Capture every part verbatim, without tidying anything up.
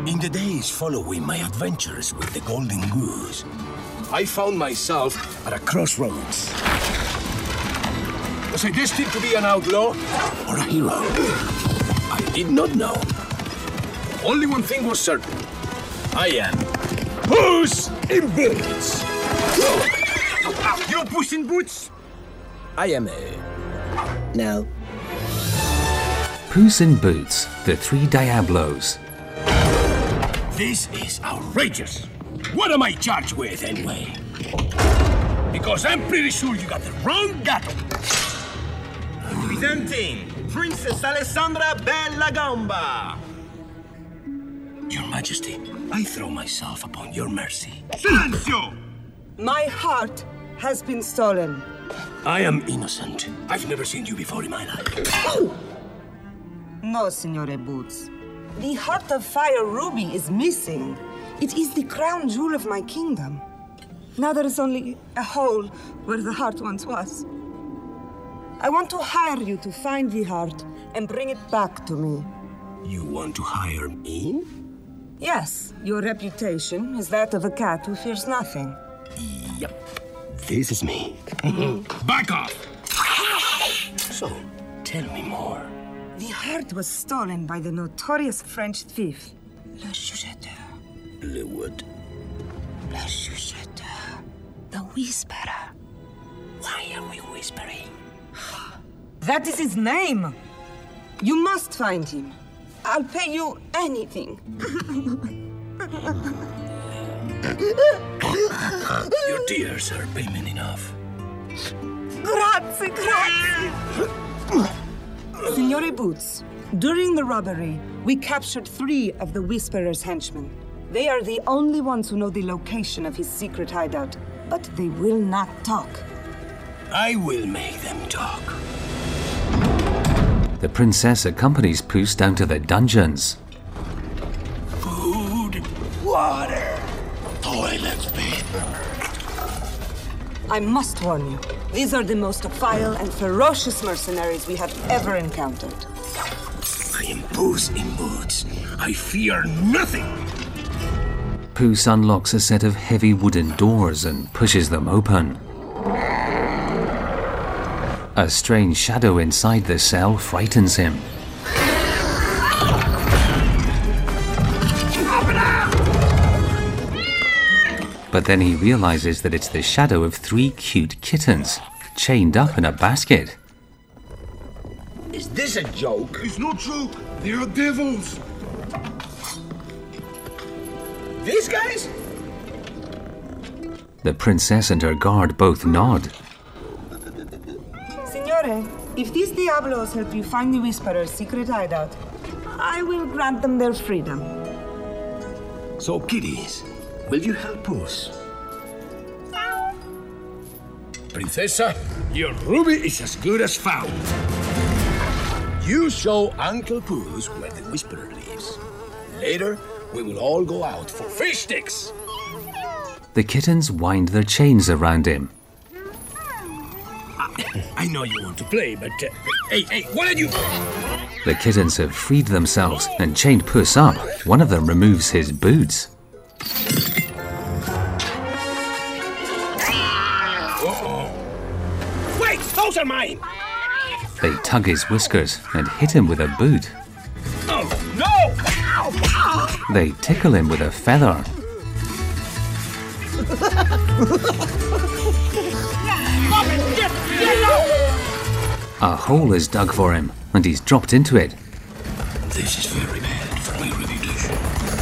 In the days following my adventures with the Golden Goose, I found myself at a crossroads. Was I destined to be an outlaw or a hero? I did not know. Only one thing was certain. I am Puss in Boots. You're Puss in Boots? I am a... No. Puss in Boots, the Three Diablos. This is outrageous. What am I charged with, anyway? Because I'm pretty sure you got the wrong guy. Presenting Princess Alessandra Bella Gamba. Your Majesty, I throw myself upon your mercy. Silenzio! My heart has been stolen. I am innocent. I've never seen you before in my life. No, Signore Boots. The Heart of Fire ruby is missing. It is the crown jewel of my kingdom. Now there is only a hole where the heart once was. I want to hire you to find the heart and bring it back to me. You want to hire me? Yes, your reputation is that of a cat who fears nothing. Yep, this is me. Back off! So, tell me more. The heart was stolen by the notorious French thief, Le Chuchoteur. Le what? Le Chuchoteur. The Whisperer. Why are we whispering? That is his name. You must find him. I'll pay you anything. Your tears are payment enough. Grazie, grazie. Signore Boots, during the robbery, we captured three of the Whisperer's henchmen. They are the only ones who know the location of his secret hideout, but they will not talk. I will make them talk. The princess accompanies Puss down to the dungeons. Food, water, toilet paper. I must warn you, these are the most vile and ferocious mercenaries we have ever encountered. I am Puss in Boots. I fear nothing. Puss unlocks a set of heavy wooden doors and pushes them open. A strange shadow inside the cell frightens him. But then he realizes that it's the shadow of three cute kittens, chained up in a basket. Is this a joke? It's no joke. They are devils. These guys? The princess and her guard both nod. Signore, if these Diablos help you find the Whisperer's secret hideout, I will grant them their freedom. So, kiddies, will you help Puss? Princessa, your ruby is as good as found. You show Uncle Puss where the Whisperer lives. Later, we will all go out for fish sticks. The kittens wind their chains around him. I know you want to play, but... Uh, hey, hey, what are you... The kittens have freed themselves and chained Puss up. One of them removes his boots. Uh-oh. Wait, those are mine! They tug his whiskers and hit him with a boot. Oh, no! They tickle him with a feather. A hole is dug for him, and he's dropped into it. This is very bad for my reputation.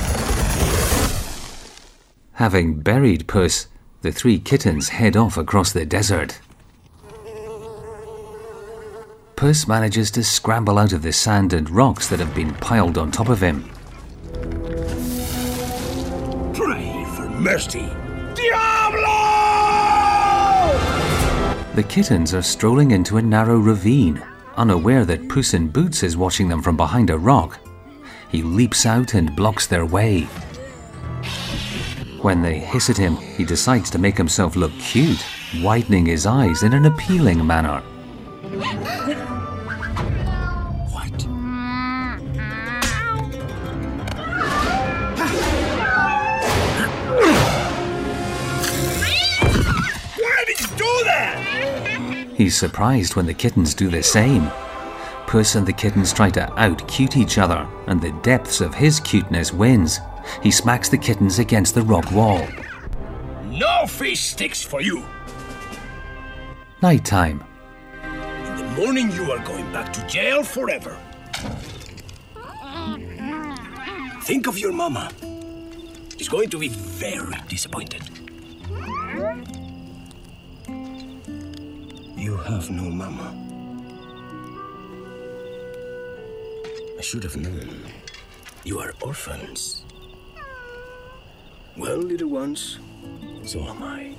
Having buried Puss, the three kittens head off across the desert. Puss manages to scramble out of the sand and rocks that have been piled on top of him. Pray for mercy. Diablo! The kittens are strolling into a narrow ravine, unaware that Puss in Boots is watching them from behind a rock. He leaps out and blocks their way. When they hiss at him, he decides to make himself look cute, widening his eyes in an appealing manner. What? He's surprised when the kittens do the same. Puss and the kittens try to out-cute each other, and the depths of his cuteness wins. He smacks the kittens against the rock wall. No fish sticks for you! Night time. In the morning you are going back to jail forever. Think of your mama. She's going to be very disappointed. You have no mama. I should have known. You are orphans. Well, little ones, so am I.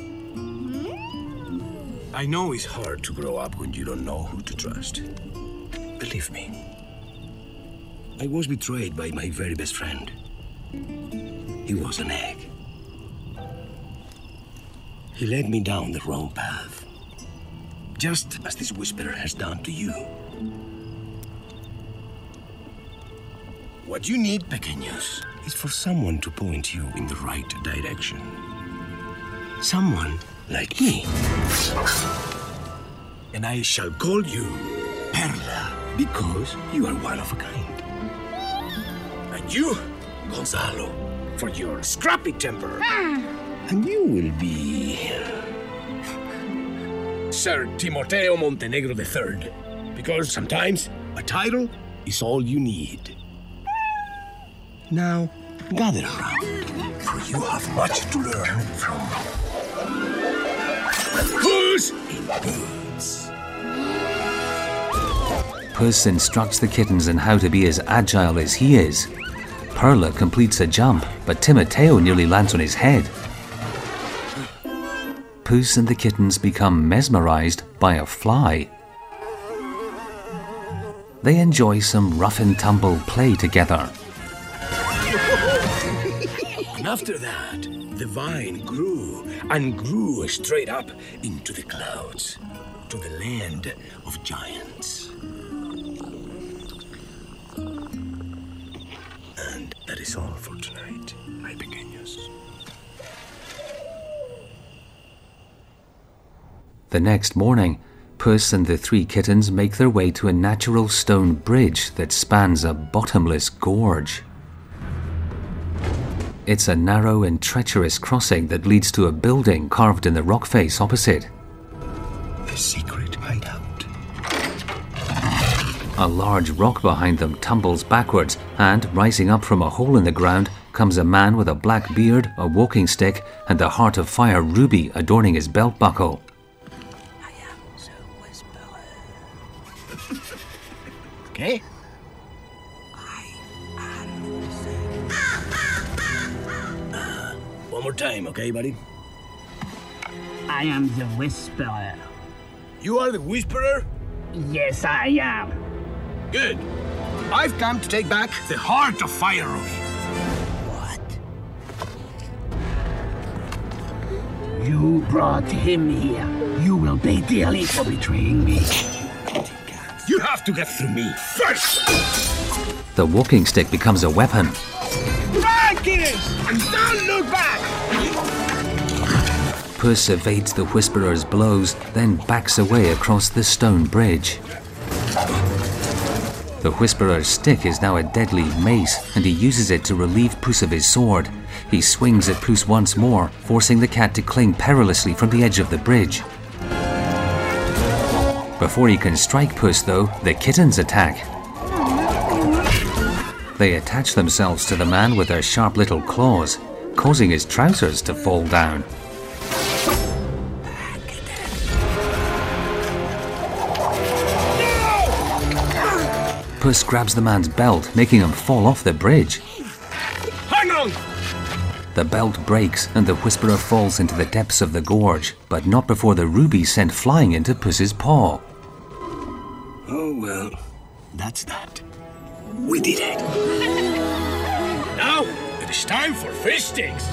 I know it's hard to grow up when you don't know who to trust. Believe me, I was betrayed by my very best friend. He was an egg. He led me down the wrong path, just as this whisperer has done to you. What you need, pequeños, is for someone to point you in the right direction. Someone like me. And I shall call you Perla, because you are one of a kind. And you, Gonzalo, for your scrappy temper. And you will be Sir Timoteo Montenegro the Third, because sometimes a title is all you need. Now, gather around, for you have much to learn from Puss in Boots. Puss instructs the kittens on how to be as agile as he is. Perla completes a jump, but Timoteo nearly lands on his head. Puss and the kittens become mesmerized by a fly. They enjoy some rough and tumble play together. And after that, the vine grew and grew straight up into the clouds, to the land of giants. And that is all for tonight, my pequeños. The next morning, Puss and the three kittens make their way to a natural stone bridge that spans a bottomless gorge. It's a narrow and treacherous crossing that leads to a building carved in the rock face opposite. The secret hideout. A large rock behind them tumbles backwards, and rising up from a hole in the ground comes a man with a black beard, a walking stick, and the Heart of Fire ruby adorning his belt buckle. I am the Whisperer. Okay? One more time, okay, buddy? I am the Whisperer. You are the Whisperer? Yes, I am. Good. I've come to take back the Heart of Fire Ruby. What? You brought him here. You will pay dearly for betraying me. You have to get through me first! The walking stick becomes a weapon. Back it is! And don't look back! Puss evades the Whisperer's blows, then backs away across the stone bridge. The Whisperer's stick is now a deadly mace, and he uses it to relieve Puss of his sword. He swings at Puss once more, forcing the cat to cling perilously from the edge of the bridge. Before he can strike Puss, though, the kittens attack. They attach themselves to the man with their sharp little claws, causing his trousers to fall down. Puss grabs the man's belt, making him fall off the bridge. Hang on! The belt breaks and the Whisperer falls into the depths of the gorge, but not before the ruby sent flying into Puss's paw. Oh, well, that's that. We did it. Now, it is time for fish sticks.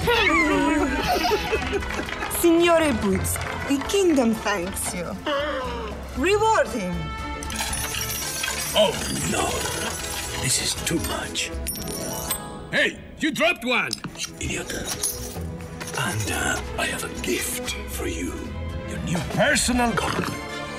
Signore Boots, the kingdom thanks you. Reward him. Oh, no. This is too much. Hey, you dropped one! Idiot. And uh, I have a gift for you. Your new personal guard.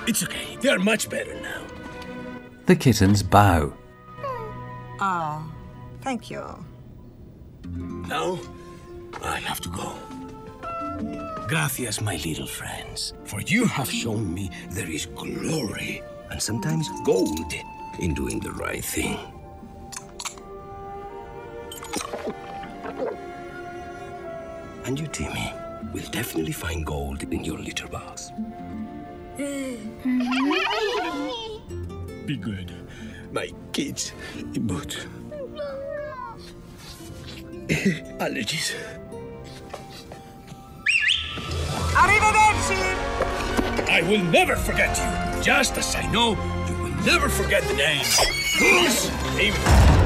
It's okay. They're much better now. The kittens bow. Ah, thank you. Now, I have to go. Gracias, my little friends, for you have shown me there is glory and sometimes gold in doing the right thing. And you, Timmy, will definitely find gold in your litter box. Be good. My kids in boot. Allergies. Arrivederci! I will never forget you, just as I know you will never forget the name. Who's Timmy?